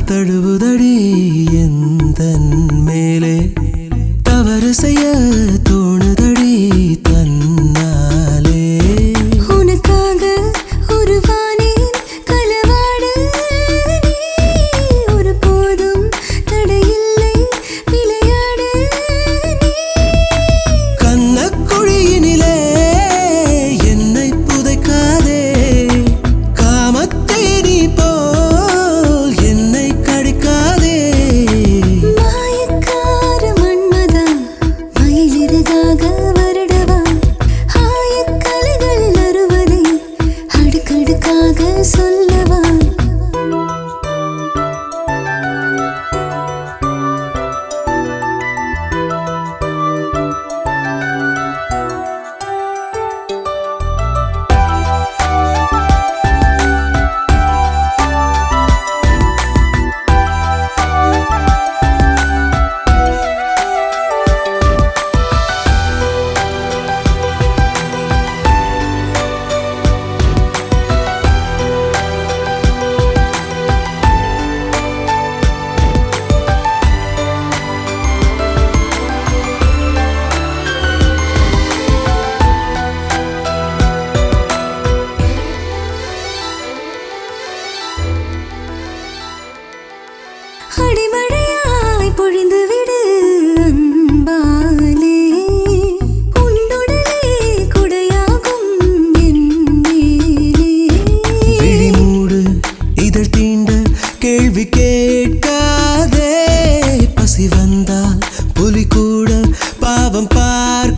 தழுவுதடி எந்தன் மேலே தவறு செய்ய தோணுதடி தன்னாலே உனக்காக உருவானேன் களவாடு நீ ஒரு போதும் தடையில்லை விளையாடு நீ கண்ணக்குழியினிலே என்னை புதைக்காதே காமத்தை நீ போல் என்னை கடிக்காதே மாயக்கார மன்மதா மயிலிறகாக வருடவா ஆயக்கலைகள் அறுவதை அடுக்கடுக்காக சொல்லவா அடிமழையாய் பொழிந்துவிடு அன்பாலே உன்னுடலே குடையாகும் என் மேலே விழிமூடு இதழ் தீண்ட கேள்வி கேட்காதே பசி வந்தால் புலி கூட பாவம் பார்